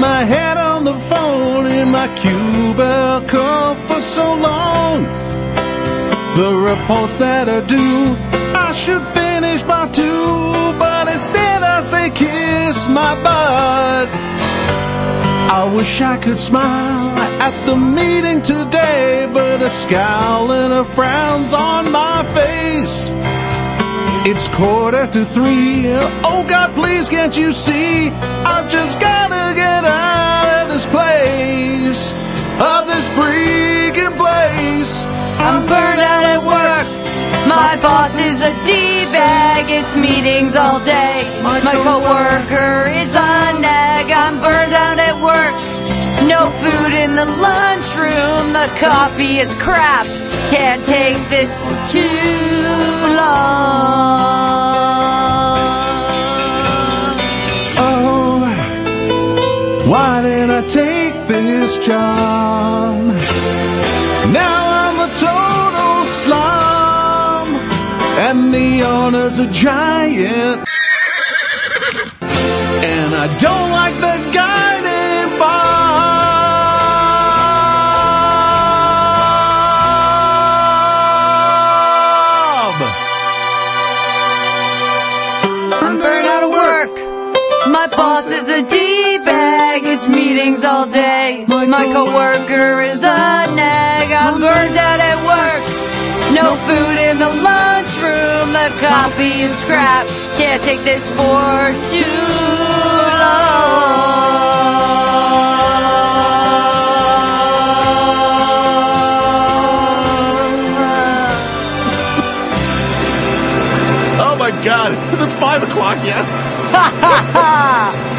my head on the phone in my cubicle for so long. The reports that are due, I should finish by 2, but instead I say kiss my butt. I wish I could smile at the meeting today, but a scowl and a frown's on my face. It's 2:45. Oh God, please can't you see? I've just gotta get out of this place, of this freaking place. I'm burned out at work. My boss is a D-bag. It's meetings all day. My coworker is a nag. I'm burned out at work. No food in the lunchroom. The coffee is crap. Can't take this too long. Oh, why did I take this job? Now I'm a total slum, and the owner's a giant, and I don't like the guy named Bob. I'm burned out of work. My boss is a D-bag. It's meetings all day. My coworker is a nag. I'm burned out at work. No food in the lunchroom. The coffee is crap. Can't take this for too long. Oh my God, is it 5 o'clock yet? Ha ha ha!